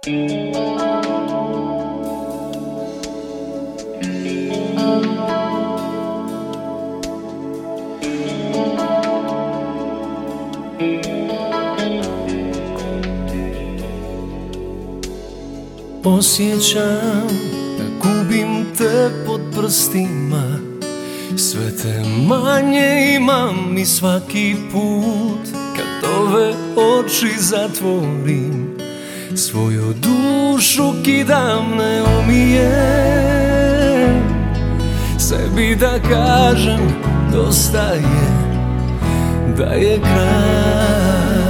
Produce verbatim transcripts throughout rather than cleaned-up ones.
Osjećam da gubim te pod prstima, sve te manje imam i svaki put kad ove oči zatvorim, svoju dušu kidam, ne umijem sebi da kažem dosta je, da je kraj.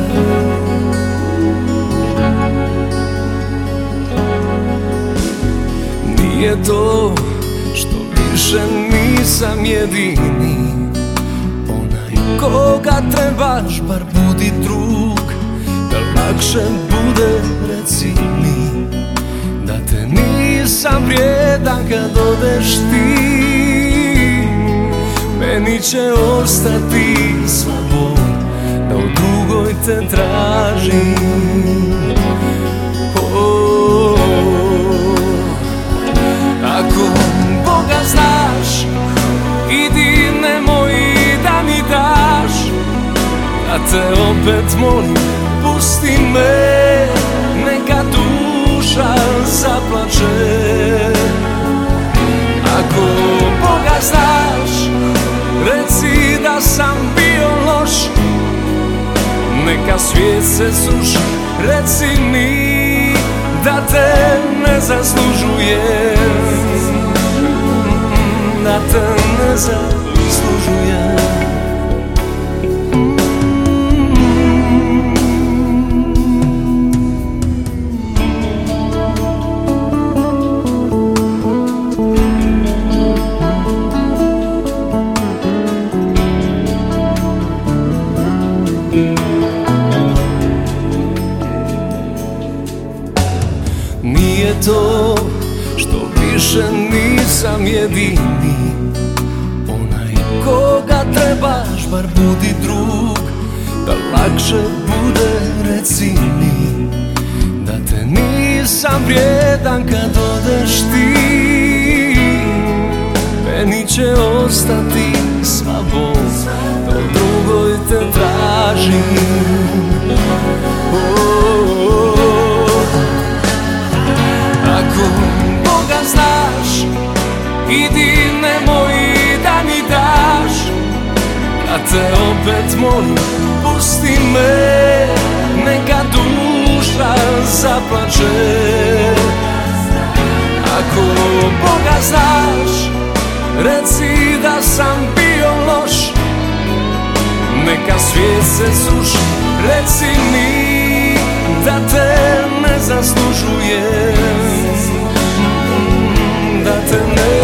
Nije to što više nisam jedini, onaj koga trebaš, bar budi drug, da lakše bude, reci mi da te nisam vrijedan kad odeš ti. Meni će ostati sva bol, da u drugoj te tražim. Ako Boga znaš, idi, nemoj da mi daš, da te opet molim, pusti me, neka duša zaplače. Ako Boga znaš, reci da sam bio loš, neka svijet se sruši, reci mi da te ne zaslužujem, da te ne zaslužujem. Nije to što više nisam jedini, onaj koga trebaš, bar budi drug, da lakše bude, reci mi da te nisam vrijedan kad odeš ti. Meni će ostati sva bol, da u drugoj te tražim. Ako Boga znaš, idi, nemoj da mi daš, da te opet molim, pusti me, neka duša zaplače. Ako Boga znaš, reci da sam bio loš, neka svijet se sruši, reci mi da te ne zaslužujem, da te ne